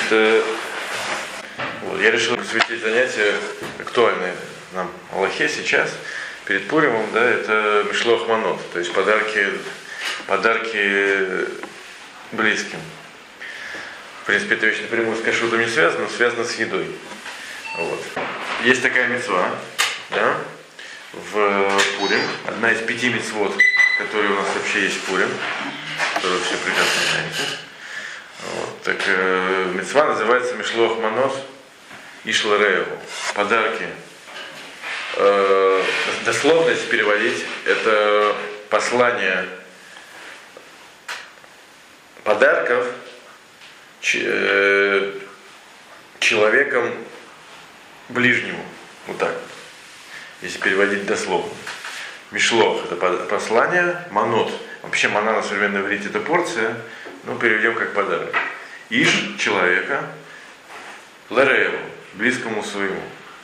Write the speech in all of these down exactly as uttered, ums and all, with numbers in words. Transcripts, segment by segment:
э, вот, я решил посвятить занятие актуальное нам Аллахе сейчас, перед Пуримом, да, это Мишлох Манот, то есть подарки, подарки близким. В принципе, это вещь напрямую с кашрутом не связано, но связано с едой. Вот. Есть такая мицва, да, в Пурим, одна из пяти мицвот, которые у нас вообще есть в Пурим, которую все прекрасно знаете. Вот. Так э, мицва называется Мишлох Манот Ишларееву. Подарки. Э, дословно, если переводить, это послание подарков ч, э, человеком ближнему. Вот так. Если переводить дословно. Мишлох — это послание, манот. Вообще мана на современном иврите — это порция, но переведем как подарок. Иш — человека, ларееву, близкому своему.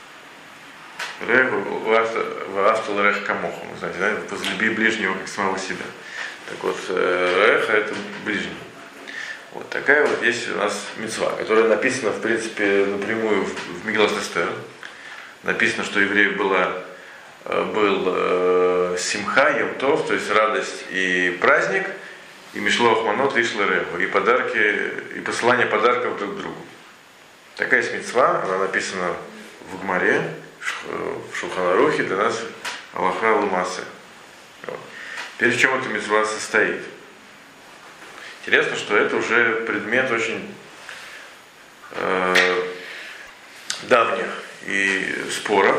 Реву ваавта ларех камоху. Вы знаете, да? Возлюби ближнего как самого себя. Так вот, реха — это ближний. Вот такая вот есть у нас мицва, которая написана, в принципе, напрямую в Мегилат Эстер. Написано, что у евреев была, был э, симха, йом-тов, то есть радость и праздник, и мишлох манот, и шлереху, и подарки, и посылание подарков друг другу. Такая есть мицва, она написана в Гмаре, в Шулхан Арухе, для нас Аллаха Лумасе. Вот. Теперь в чем эта мицва состоит? Интересно, что это уже предмет очень э, давних и споров.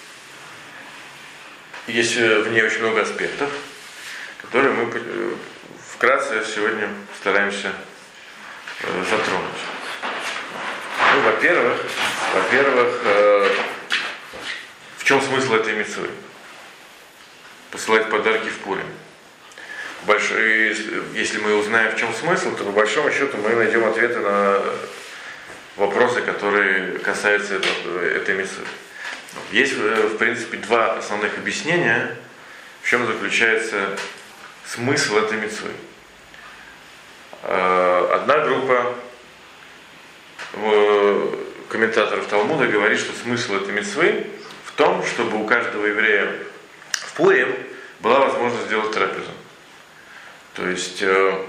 Есть в ней очень много аспектов, которые мы вкратце сегодня стараемся э, затронуть. Ну, во-первых, во-первых, э, в чем смысл этой мицвы? Посылать подарки в Пурим. Большой, если мы узнаем, в чем смысл, то по большому счету мы найдем ответы на вопросы, которые касаются этого, этой мицвы. Есть, в принципе, два основных объяснения, в чем заключается смысл этой мицвы. Одна группа комментаторов Талмуда говорит, что смысл этой мицвы в том, чтобы у каждого еврея в Пурим была возможность сделать трапезу. То есть в,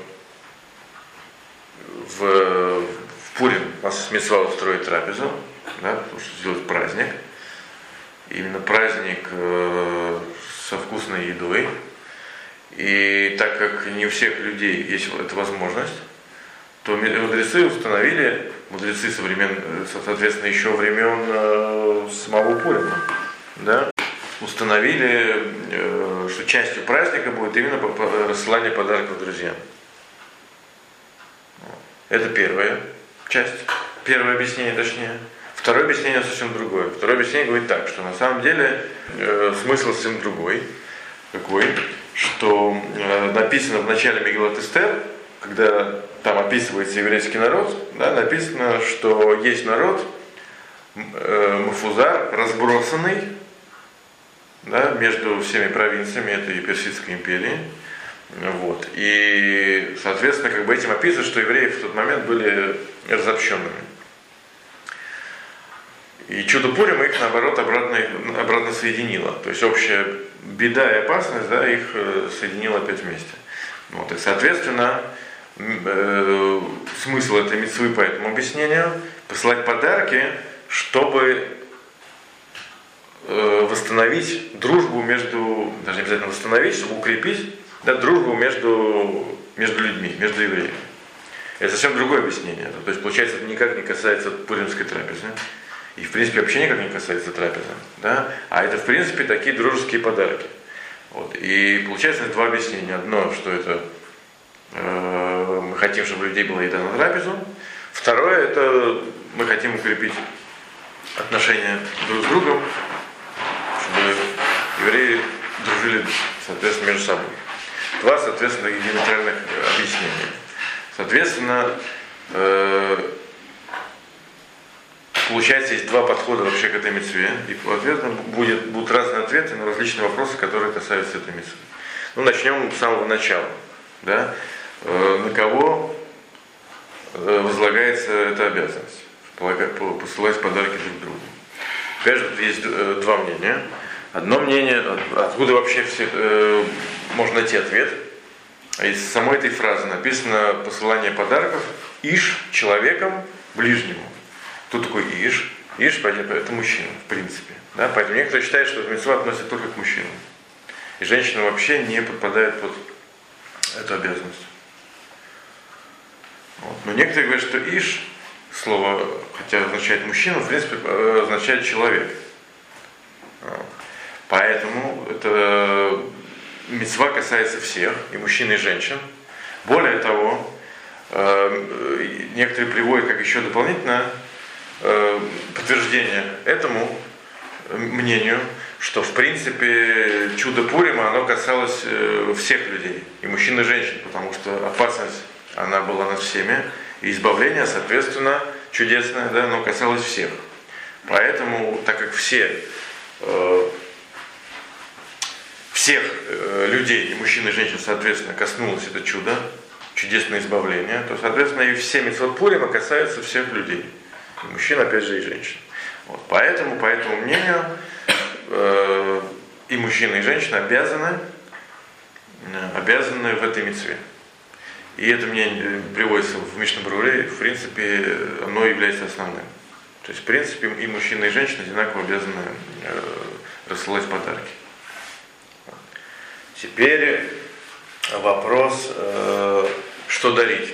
в Пурим у нас мицва устроить трапезу, да, потому что сделать праздник. Именно праздник э, со вкусной едой. И так как не у всех людей есть эта возможность, то мудрецы установили, мудрецы современ, соответственно, еще времен э, самого Пурима, да, установили, э, что частью праздника будет именно рассылание подарков друзьям. Это первая часть, первое объяснение точнее. Второе объяснение совсем другое. Второе объяснение говорит так, что на самом деле э, смысл совсем другой. Какой? Что э, написано в начале Мегилат Эстер, когда там описывается еврейский народ, да, написано, что есть народ, э, Мафузар, разбросанный, да, между всеми провинциями этой Персидской империи. Вот. И, соответственно, как бы этим описано, что евреи в тот момент были разобщенными. И чудо Пурима их, наоборот, обратно, обратно соединило. То есть общая беда и опасность, да, их соединила опять вместе. Вот. И, соответственно, э, смысл этой мицвы по этому объяснению — посылать подарки, чтобы э, восстановить дружбу между, даже не обязательно восстановить, чтобы укрепить, да, дружбу между, между людьми, между евреями. Это совсем другое объяснение. То есть, получается, это никак не касается пуримской трапезы. И, в принципе, вообще никак не касается трапезы. Да? А это, в принципе, такие дружеские подарки. Вот. И получается два объяснения. Одно, что это э, мы хотим, чтобы у людей была еда на трапезу. Второе, это мы хотим укрепить отношения друг с другом, чтобы евреи дружили, соответственно, между собой. Два, соответственно, диаметральных объяснения. Соответственно, э, получается, есть два подхода вообще к этой мицве, и, соответственно, будет, будут разные ответы на различные вопросы, которые касаются этой мицвы. Ну, начнем с самого начала. Да? Э, на кого возлагается эта обязанность, посылать подарки друг другу. Опять же, тут есть два мнения. Одно мнение, откуда вообще все, э, можно найти ответ. Из самой этой фразы написано посылание подарков иш человеком ближнему. Кто такой иш? Иш это мужчина, в принципе. Да? Поэтому некоторые считают, что мицва относится только к мужчинам. И женщина вообще не подпадает под эту обязанность. Вот. Но некоторые говорят, что иш, слово, хотя означает мужчина, в принципе, означает человек. Вот. Поэтому это мицва касается всех, и мужчин, и женщин. Более того, некоторые приводят как еще дополнительное подтверждение этому мнению, что в принципе чудо Пурима, оно касалось всех людей, и мужчин, и женщин, потому что опасность, она была над всеми, и избавление, соответственно, чудесное, да, оно касалось всех. Поэтому, так как все всех людей, и мужчин, и женщин, соответственно, коснулось это чудо, чудесное избавление, то, соответственно, и все мицвот Пурима касаются всех людей. И мужчин, опять же, и женщин. Вот. Поэтому, по этому мнению, э, и мужчины, и женщины обязаны, обязаны в этой мицве. И это мнение приводится в Мишна Бруре, в принципе, оно является основным. То есть, в принципе, и мужчины, и женщины одинаково обязаны э, рассылать подарки. Теперь вопрос, э, что дарить.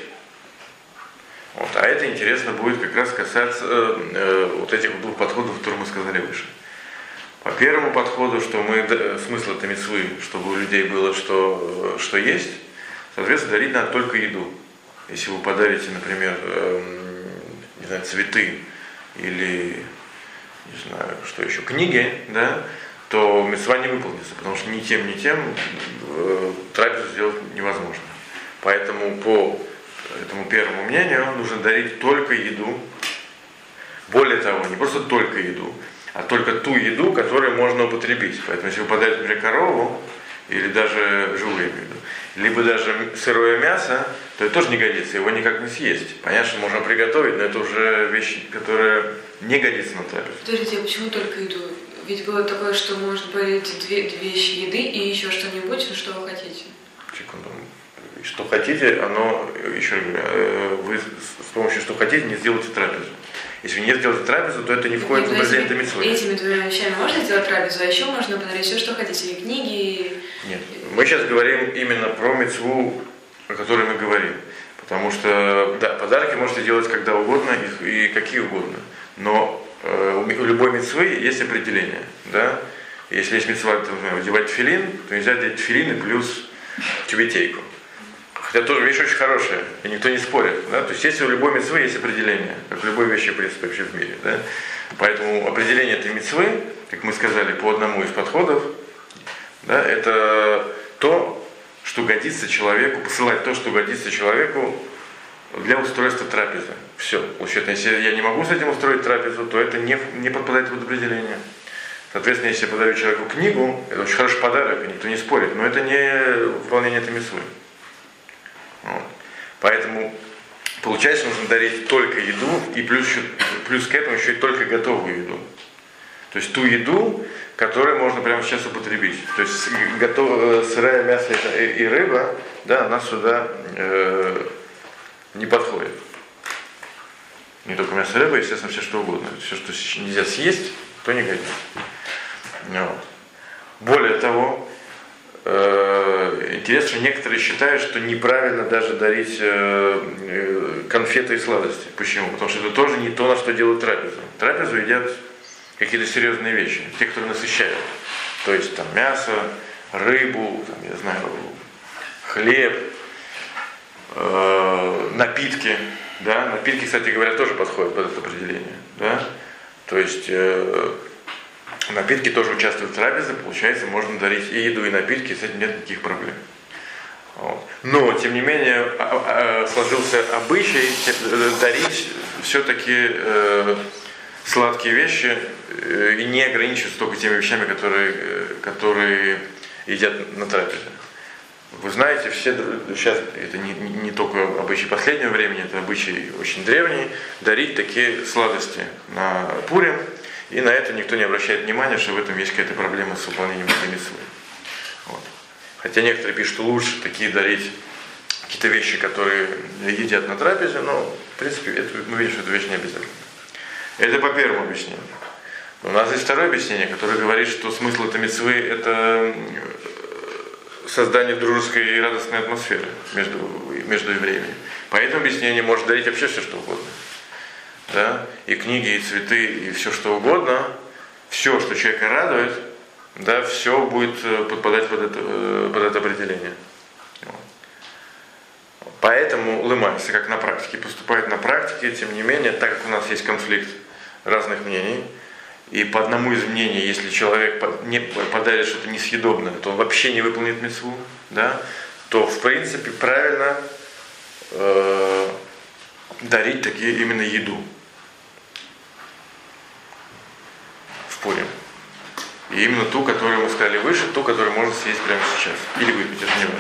Вот, а это интересно будет как раз касаться э, вот этих двух подходов, которые мы сказали выше. По первому подходу, что мы, смысл этой мицвы, чтобы у людей было что, что есть, соответственно, дарить надо только еду. Если вы подарите, например, э, не знаю, цветы или, не знаю, что еще, книги, да, то мицва не выполнится, потому что ни тем, ни тем э, трапезу сделать невозможно. Поэтому по этому первому мнению нужно дарить только еду. Более того, не просто только еду, а только ту еду, которую можно употребить. Поэтому если вы подарите, например, корову, или даже живую еду, либо даже сырое мясо, то это тоже не годится, его никак не съесть. Понятно, что можно приготовить, но это уже вещи, которые не годятся на трапезу. Подождите, а почему только еду? Ведь было такое, что можно подарить две, две вещи еды и еще что-нибудь, ну что вы хотите. Секунду. Что хотите, оно, еще раз говорю, вы с помощью что хотите не сделаете трапезу. Если вы не сделаете трапезу, то это не входит в определение этой мицвы. Этими двумя вещами можно сделать трапезу, а еще можно подарить все, что хотите, и книги, и... Нет, мы сейчас говорим именно про мицву, о которой мы говорим. Потому что, да, подарки можете делать когда угодно и, и какие угодно. Но э, у любой мицвы есть определение. Да? Если есть мицва, например, одевать тфилин, то нельзя одеть тфилин и плюс тюбетейку. Хотя тоже вещь очень хорошая, и никто не спорит. Да? То есть если у любой мицвы есть определение, как у любой вещи, в принципе, вообще в мире. Да? Поэтому определение этой мицвы, как мы сказали, по одному из подходов, да, это то, что годится человеку, посылать то, что годится человеку для устройства трапезы. Все. Получается, если я не могу с этим устроить трапезу, то это не, не подпадает под определение. Соответственно, если я подарю человеку книгу, это очень хороший подарок, и никто не спорит, но это не выполнение этой мицвы. Вот. Поэтому получается, нужно дарить только еду и плюс, плюс к этому еще и только готовую еду. То есть ту еду, которую можно прямо сейчас употребить. То есть готов, сырое мясо и рыба, да, она сюда э, не подходит. Не только мясо и рыба, естественно, все что угодно. Все, что нельзя съесть, то не годится. Вот. Более того, интересно, что некоторые считают, что неправильно даже дарить конфеты и сладости. Почему? Потому что это тоже не то, на что делают трапезу. Трапезу едят какие-то серьезные вещи, те, которые насыщают. То есть там мясо, рыбу, там, я знаю, хлеб, э, напитки. Да? Напитки, кстати говоря, тоже подходят под это определение. Да? То есть э, напитки тоже участвуют в трапезе, получается, можно дарить и еду, и напитки, с этим нет никаких проблем. Вот. Но, тем не менее, сложился обычай дарить все-таки э, сладкие вещи э, и не ограничиваться только теми вещами, которые, которые едят на трапезе. Вы знаете, все, сейчас это не, не, не только обычай последнего времени, это обычай очень древний, дарить такие сладости на Пурим, и на это никто не обращает внимания, что в этом есть какая-то проблема с выполнением этой мицвы. Вот. Хотя некоторые пишут, что лучше такие дарить какие-то вещи, которые едят на трапезе, но в принципе это, мы видим, что эта вещь не обязательна. Это по первому объяснению. У нас есть второе объяснение, которое говорит, что смысл этой мицвы – это создание дружеской и радостной атмосферы между, между евреями. По этому объяснению можно дарить вообще все, что угодно. Да? И книги, и цветы, и все, что угодно. Все, что человека радует, да, все будет подпадать под это, под это определение. Поэтому лымайся, как на практике, поступает на практике, тем не менее, так как у нас есть конфликт разных мнений, и по одному из мнений, если человек не подарит что-то несъедобное, то он вообще не выполнит мицву, да, то в принципе правильно э, дарить такие именно еду в Пурим. И именно ту, которую мы сказали выше, ту, которую можно съесть прямо сейчас. Или выпить, это не важно.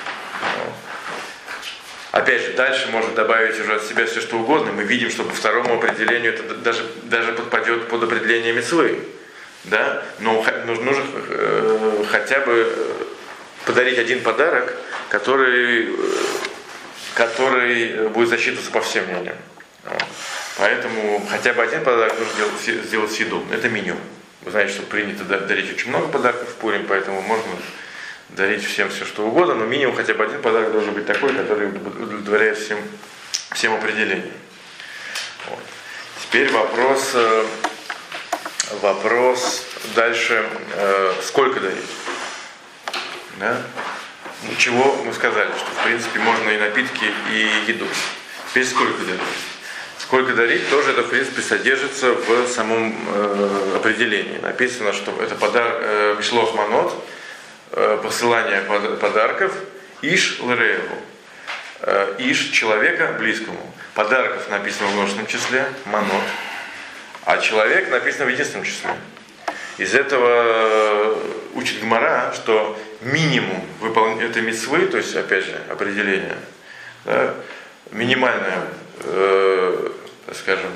Опять же, дальше можно добавить уже от себя все, что угодно. Мы видим, что по второму определению это даже, даже подпадет под определение мицвы. Да? Но нужно э, хотя бы подарить один подарок, который, который будет засчитываться по всем мнениям. Поэтому хотя бы один подарок нужно сделать, сделать съедобным. Это минимум. Вы знаете, что принято дарить очень много подарков в Пурим, поэтому можно дарить всем все, что угодно, но минимум хотя бы один подарок должен быть такой, который удовлетворяет всем, всем определениям. Вот. Теперь вопрос, вопрос дальше, сколько дарить? Да? Ну, чего мы сказали, что в принципе можно и напитки, и еду. Теперь сколько дарить? Сколько дарить, тоже это в принципе содержится в самом э, определении. Написано, что это подар, э, мишлох манот, посылание подарков иш лерееву, иш человека близкому. Подарков написано в множественном числе, манот, а человек написано в единственном числе. Из этого учит Гмара, что минимум выполнения этой мицвы, то есть опять же определение, да, минимальное, э, так скажем,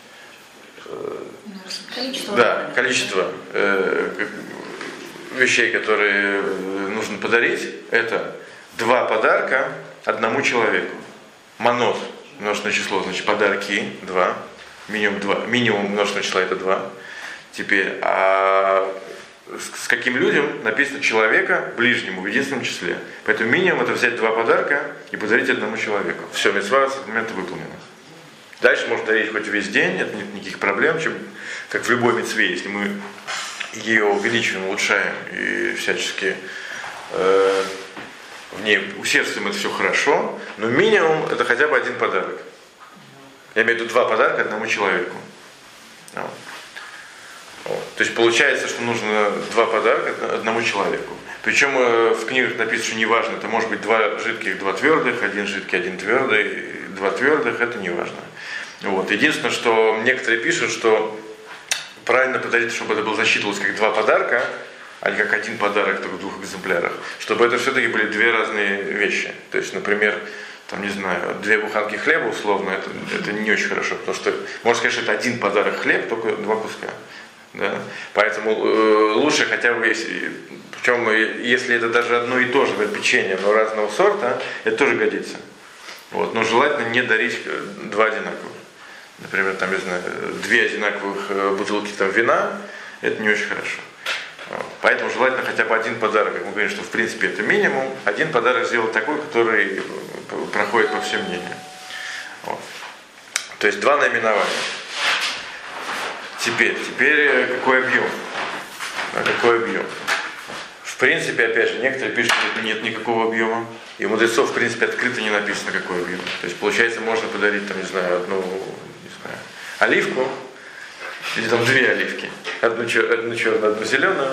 э, количество, да, количество э, вещей, которые нужно подарить, это два подарка одному человеку. Манот, множественное число, значит подарки два, минимум два, минимум множественное число это два. Теперь, а с каким людям написано человека ближнему в единственном числе. Поэтому минимум это взять два подарка и подарить одному человеку. Все, мицва с этого момента выполнена. Дальше можно дарить хоть весь день, нет никаких проблем, чем, как в любой мицве, если мы ее увеличиваем, улучшаем и всячески э, в ней усердствуем, это все хорошо, но минимум это хотя бы один подарок. Я имею в виду два подарка одному человеку. Вот. Вот. То есть получается, что нужно два подарка одному человеку. Причем э, в книгах написано, что не важно, это может быть два жидких, два твердых, один жидкий, один твердый, два твердых, это не важно. Вот. Единственное, что некоторые пишут, что правильно подарить, чтобы это было засчитывалось как два подарка, а не как один подарок только в двух экземплярах, чтобы это все-таки были две разные вещи. То есть, например, там, не знаю, две буханки хлеба условно, это, это не очень хорошо, потому что, можно сказать, что это один подарок хлеб, только два куска. Да? Поэтому э, лучше хотя бы, если, причем если это даже одно и то же печенье, но разного сорта, это тоже годится. Вот. Но желательно не дарить два одинаковых. Например, там, не знаю, две одинаковых бутылки там, вина, это не очень хорошо. Поэтому желательно хотя бы один подарок, как мы говорим, что в принципе это минимум, один подарок сделать такой, который проходит по всем мнениям. Вот. То есть два наименования. Теперь, теперь какой объем? Какой объем? В принципе, опять же, некоторые пишут, что нет никакого объема. И у мудрецов, в принципе, открыто не написано, какой объем. То есть, получается, можно подарить, там, не знаю, одну, не знаю, оливку, или там две оливки. Одну, чер- одну черную, одну зеленую.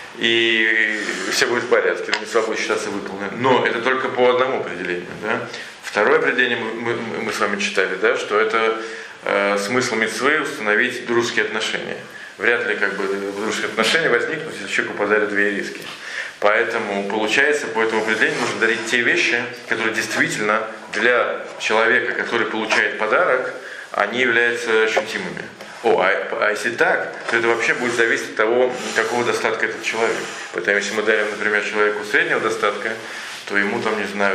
И все будет в порядке, мицва будет считаться выполненной. Но это только по одному определению. Да? Второе определение мы, мы, мы с вами читали, да, что это э, смысл мицвы установить дружеские отношения. Вряд ли как бы дружеские отношения возникнут, если человеку подарят две ириски. Поэтому получается, по этому определению нужно дарить те вещи, которые действительно для человека, который получает подарок, они являются ощутимыми. О, а, а если так, то это вообще будет зависеть от того, какого достатка этот человек. Поэтому если мы дарим, например, человеку среднего достатка, то ему там, не знаю,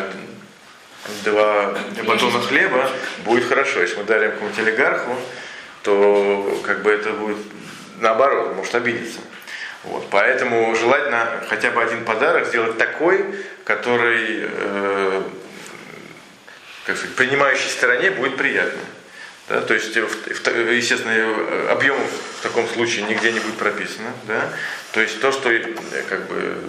два батона хлеба будет хорошо. Если мы дарим какому-нибудь олигарху, то как бы это будет наоборот, может обидеться. Вот. Поэтому желательно хотя бы один подарок сделать такой, который, э, как сказать, принимающей стороне будет приятно. Да? То есть, естественно, объем в таком случае нигде не будет прописано. Да? То есть то, что как бы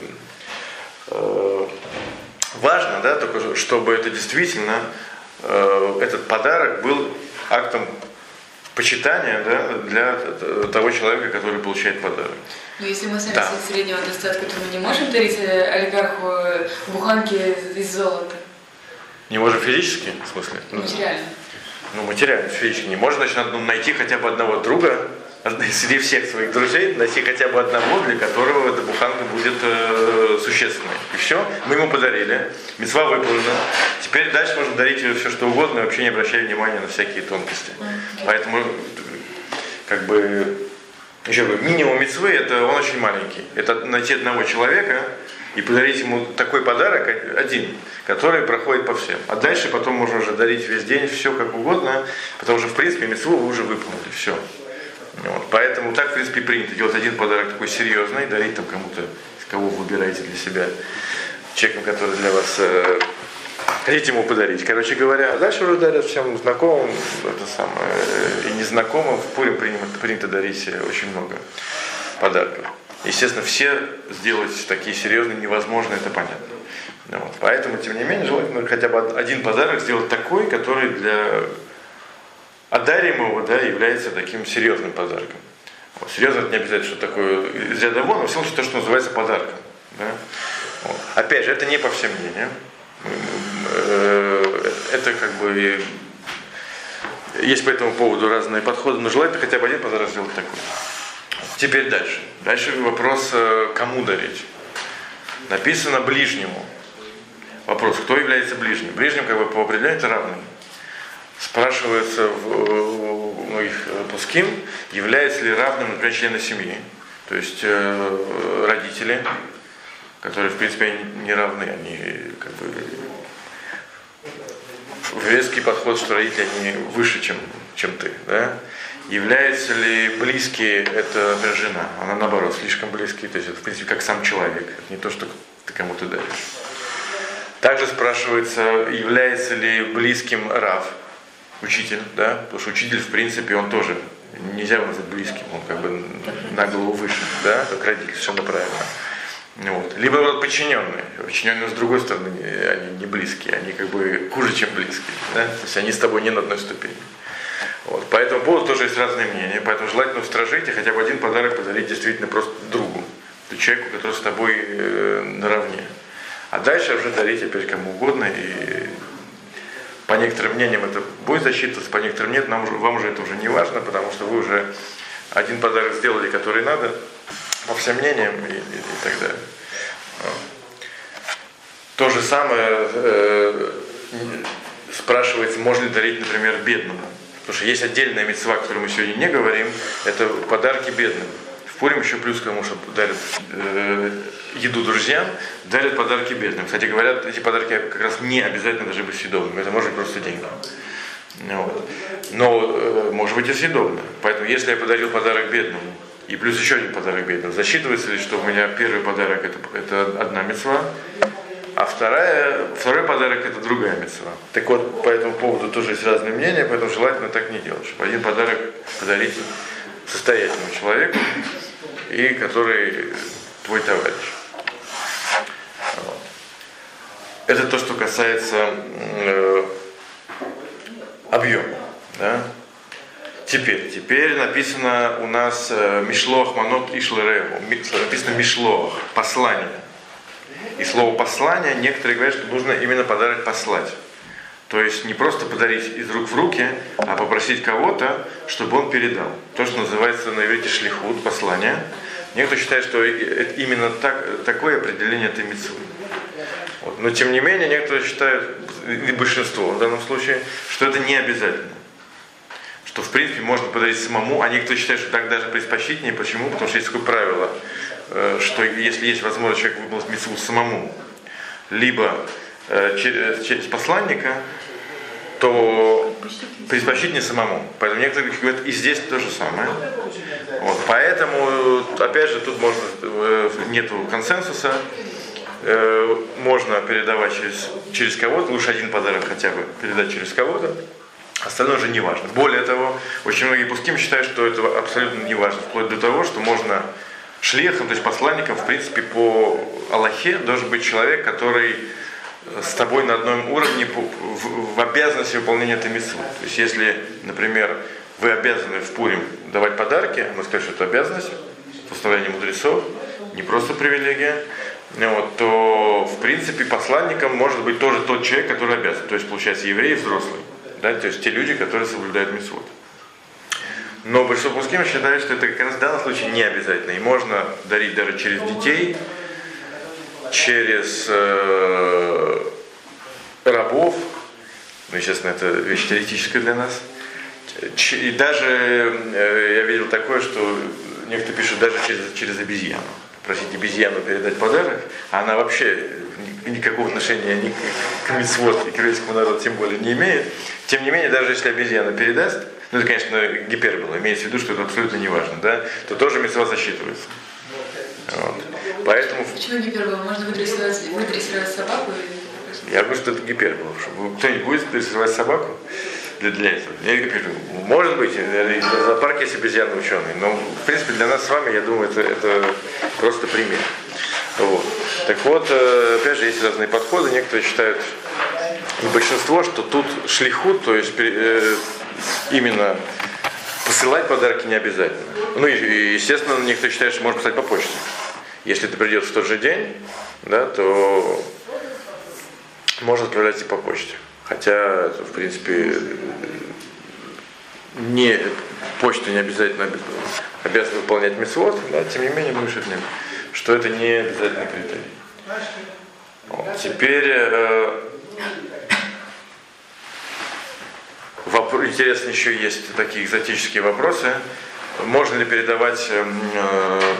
э, важно, да, только чтобы это действительно, э, этот подарок был актом почитания, да, для того человека, который получает подарок. Но если мы сами да. из среднего достатка, то мы не можем дарить олигарху буханки из золота? Не можем физически, в смысле? Материально. Ну, материально, физически не можно, значит, надо найти хотя бы одного друга, среди всех своих друзей, найти хотя бы одного, для которого эта буханка будет э, существенной. И все, мы ему подарили, мицва выполнена. Теперь дальше можно дарить все, что угодно, и вообще не обращая внимания на всякие тонкости. Okay. Поэтому, как бы, еще говорю, минимум мицвы, это он очень маленький. Это найти одного человека и подарить ему такой подарок, один, который проходит по всем. А дальше потом можно уже дарить весь день все как угодно, потому что, в принципе, мицву вы уже выполнили, все. Вот. Поэтому так, в принципе, принято делать один подарок такой серьезный, дарить там кому-то, кого вы выбираете для себя, человеком, который для вас э, хотите ему подарить. Короче говоря, а дальше уже дарят всем знакомым, это самое, и незнакомым. В Пурим принято, принято дарить очень много подарков. Естественно, все сделать такие серьезные невозможно, это понятно. Вот. Поэтому, тем не менее, желательно хотя бы один подарок сделать такой, который для одаримого, да, является таким серьезным подарком. Вот. Серьезно, это не обязательно, что такое из ряда вон, но в случае то, что называется подарком. Да? Вот. Опять же, это не по всем мнениям. Это как бы есть по этому поводу разные подходы, но желательно хотя бы один подарок сделать такой. Теперь дальше. Дальше вопрос, кому дарить. Написано ближнему. Вопрос, кто является ближним? Ближним, как бы по определению, это равный. Спрашивается в многих пуским, является ли равным, например, члены семьи. То есть э, родители, которые, в принципе, не равны, они как бы в резкий подход, что родители они выше, чем, чем ты. Да? Являются ли близкие, это, например, жена, она наоборот, слишком близкие, то есть это, в принципе, как сам человек, это не то, что ты кому-то даришь. Также спрашивается, является ли близким рав, учитель, да, потому что учитель, в принципе, он тоже, нельзя его назвать близким, он как бы на голову выше, да, как родитель, совершенно правильно. Вот. Либо вот подчиненные, подчиненные с другой стороны, они не близкие, они как бы хуже, чем близкие, да, то есть они с тобой не на одной ступени. Вот. По этому поводу тоже есть разные мнения, поэтому желательно устражить и хотя бы один подарок подарить действительно просто другу, человеку, который с тобой э, наравне. А дальше уже дарить опять кому угодно, и по некоторым мнениям это будет засчитываться, по некоторым нет, нам уже, вам уже это уже не важно, потому что вы уже один подарок сделали, который надо, по всем мнениям и, и, и так далее. То же самое э, спрашивается, можно ли дарить, например, бедному. Потому что есть отдельная мицва, о которой мы сегодня не говорим, это подарки бедным. В Пурим еще плюс к тому, что дарят э, еду друзьям, дарят подарки бедным. Кстати, говорят, эти подарки как раз не обязательно должны быть съедобными, это может быть просто деньги. Вот. Но э, может быть и съедобно. Поэтому если я подарил подарок бедному, и плюс еще один подарок бедному, засчитывается ли, что у меня первый подарок это, это одна мицва, а вторая, второй подарок это другая мицва. Так вот, по этому поводу тоже есть разные мнения, поэтому желательно так не делать, чтобы один подарок подарить состоятельному человеку, и который твой товарищ. Вот. Это то, что касается э, объема. Да? Теперь, теперь написано у нас э, Мишлох Манот Ишлереву. Написано Мишлох, послание. И слово послание, некоторые говорят, что нужно именно подарок послать. То есть не просто подарить из рук в руки, а попросить кого-то, чтобы он передал. То, что называется на иврите шлихут, послание. Некоторые считают, что именно так, такое определение это мицвы. Вот. Но тем не менее, некоторые считают, и большинство в данном случае, что это не обязательно. Что в принципе можно подарить самому, а некоторые считают, что так даже предпочтительнее. Почему? Потому что есть такое правило, что если есть возможность человеку выполнить мицву самому, либо через, через посланника, то предпочтительнее самому. Поэтому некоторые говорят, и здесь то же самое. Вот. Поэтому, опять же, тут можно, нету консенсуса. Можно передавать через, через кого-то, лучше один подарок хотя бы передать через кого-то, остальное уже не важно. Более того, очень многие пуским считают, что это абсолютно не важно, вплоть до того, что можно шлихом, то есть посланником, в принципе, по Аллахе должен быть человек, который с тобой на одном уровне в, в обязанности выполнения этой мицвы. То есть если, например, вы обязаны в Пурим давать подарки, мы скажем, что это обязанность, постановление мудрецов, не просто привилегия, вот, то в принципе посланником может быть тоже тот человек, который обязан. То есть получается еврей взрослый. Да, то есть те люди, которые соблюдают мицвот. Но большинство пуским считает, что это как раз в данном случае не обязательно. И можно дарить даже через детей, через э, рабов. Ну, естественно, это вещь теоретическая для нас. И даже э, я видел такое, что некоторые пишут даже через, через обезьяну. Просить обезьяну передать подарок, а она вообще никакого отношения ни к мицвот и к еврейскому народу тем более не имеет. Тем не менее, даже если обезьяна передаст, ну это, конечно, гипербола, имеется в виду, что это абсолютно не важно, да, то тоже мицва засчитывается. Вот. Поэтому... Почему гипербола? Можно выдрессировать, выдрессировать собаку? Или... Я говорю, что это гипербола. Кто-нибудь будет дрессировать собаку для, для этого? Я говорю, может быть, в зоопарке есть обезьяны ученые, но в принципе для нас с вами, я думаю, это, это просто пример. Вот. Так вот, опять же, есть разные подходы. Некоторые считают, и большинство, что тут шлихут, то есть э, именно посылать подарки не обязательно. Ну и, естественно, некоторые считают, что можно писать по почте. Если это придет в тот же день, да, то можно отправлять и по почте. Хотя, в принципе, не, почта не обязательно обязана выполнять мицвот, да, тем не менее мы решили, что это не обязательный критерий. Вот. Теперь э, вопрос, интересно, еще есть такие экзотические вопросы. Можно ли передавать э,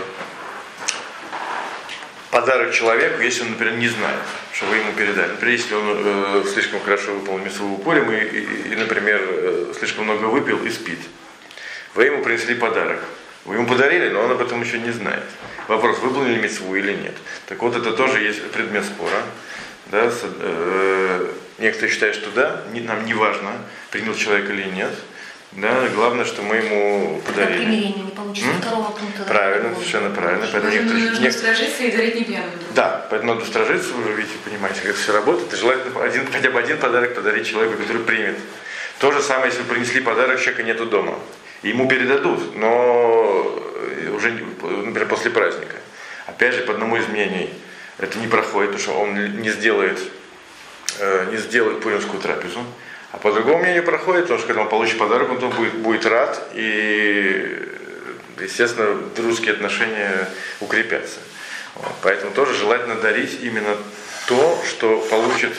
подарок человеку, если он, например, не знает, что вы ему передали? Например, если он э, слишком хорошо выполнил мицву Пурим и, и, и, например, э, слишком много выпил и спит. Вы ему принесли подарок. Вы ему подарили, но он об этом еще не знает. Вопрос, выполнили мицву или нет. Так вот, это тоже есть предмет спора. Да? Э, некоторые считают, что да, не, нам не важно, принял человек или нет. Да, главное, что мы ему подарили. Как примирение не получится второго пункта. Правильно, совершенно правильно. Поэтому некоторые... Нужно нек... устражиться и дарить не пьяным. Да, поэтому надо устражиться, вы видите, понимаете, как это все работает. И желательно один, хотя бы один подарок подарить человеку, который примет. То же самое, если вы принесли подарок, человека нету дома. Ему передадут, но уже, например, после праздника. Опять же, по одному из мнений, это не проходит, потому что он не сделает, не сделает пуримскую трапезу. А по другому мнению проходит, потому что когда он получит подарок, он будет, будет рад, и, естественно, дружеские отношения укрепятся. Вот. Поэтому тоже желательно дарить именно то, что получит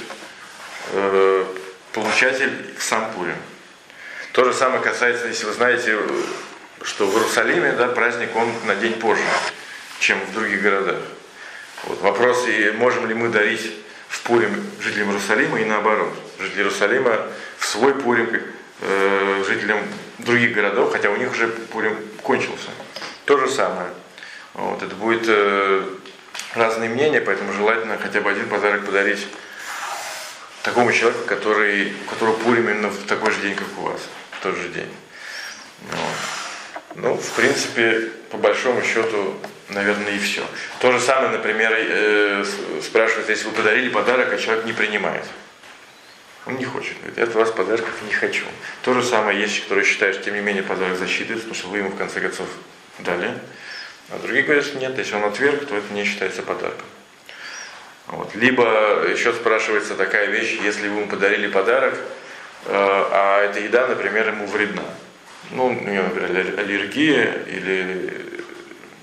э, получатель в сам Пурим. То же самое касается, если вы знаете, что в Иерусалиме, да, праздник он на день позже, чем в других городах. Вот. Вопрос, и можем ли мы дарить в Пурим жителям Иерусалима и наоборот. Жители Иерусалима в свой Пурим э, жителям других городов, хотя у них уже Пурим кончился. То же самое. Вот. Это будет э, разные мнения, поэтому желательно хотя бы один подарок подарить такому человеку, который, у которого Пурим именно в такой же день, как у вас, в тот же день. Вот. Ну, в принципе, по большому счету, наверное, и все. То же самое, например, э, спрашивают, если вы подарили подарок, а человек не принимает. Он не хочет. Говорит, я от вас подарков не хочу. То же самое есть, которые считают, что тем не менее подарок засчитывается, потому что вы ему в конце концов дали. А другие говорят, что нет, если он отверг, то это не считается подарком. Вот. Либо еще спрашивается такая вещь, если вы ему подарили подарок, э, а эта еда, например, ему вредна. Ну, у него, например, аллергия или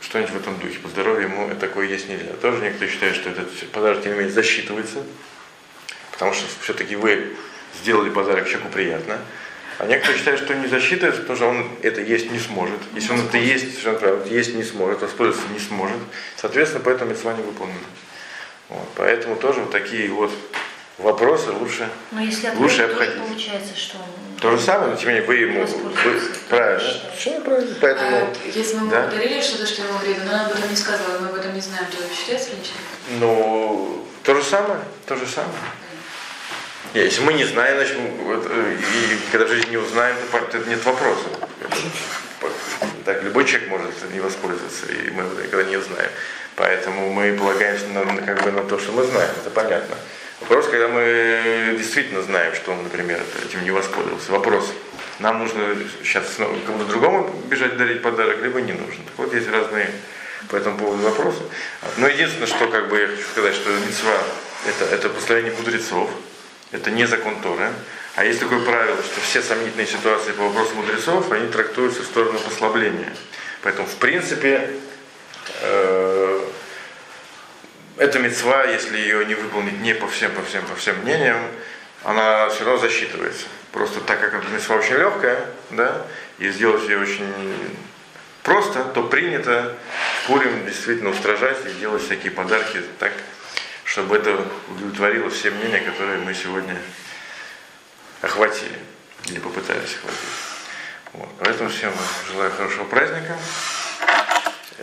что-нибудь в этом духе. По здоровью ему такое есть нельзя. Тоже некоторые считают, что этот подарок тем не менее засчитывается, потому что все-таки вы сделали подарок, человеку приятно. А некоторые считают, что не засчитывается, потому что он это есть не сможет. Если он это есть, совершенно правильно, есть не сможет, воспользоваться не сможет. Соответственно, поэтому мицва не выполнена. Вот. Поэтому тоже вот такие вот вопросы лучше, но если лучше ответить, обходить. Получается, что То же самое, но тем не менее вы ему... Вы, правильно. Совершенно правильно. Поэтому, А, если мы да? ему подарили что-то, что ему вредно, но она об этом не сказала, мы об этом не знаем, то это считается лично? Ну, то же самое, то же самое. Нет, если мы не знаем, значит, вот, и когда в жизни не узнаем, то это нет вопроса. Это, так, любой человек может не воспользоваться, и мы это никогда не узнаем. Поэтому мы полагаемся на, на, как бы, на то, что мы знаем, это понятно. Вопрос, когда мы действительно знаем, что он, например, этим не воспользовался. Вопрос, нам нужно сейчас кому-то другому бежать дарить подарок, либо не нужно. Так вот, есть разные по этому поводу вопросы. Но единственное, что как бы я хочу сказать, что мицва это, это постановление мудрецов, это не закон Торы. А есть такое правило, что все сомнительные ситуации по вопросу мудрецов, они трактуются в сторону послабления. Поэтому, в принципе, э, эта мицва, если ее не выполнить не по всем, по всем, по всем мнениям, она все равно засчитывается. Просто так как эта мицва очень легкая, да, и сделать ее очень просто, то принято в Пурим действительно устражать и делать всякие подарки так, чтобы это удовлетворило все мнения, которые мы сегодня охватили или попытались охватить. Вот. Поэтому всем желаю хорошего праздника.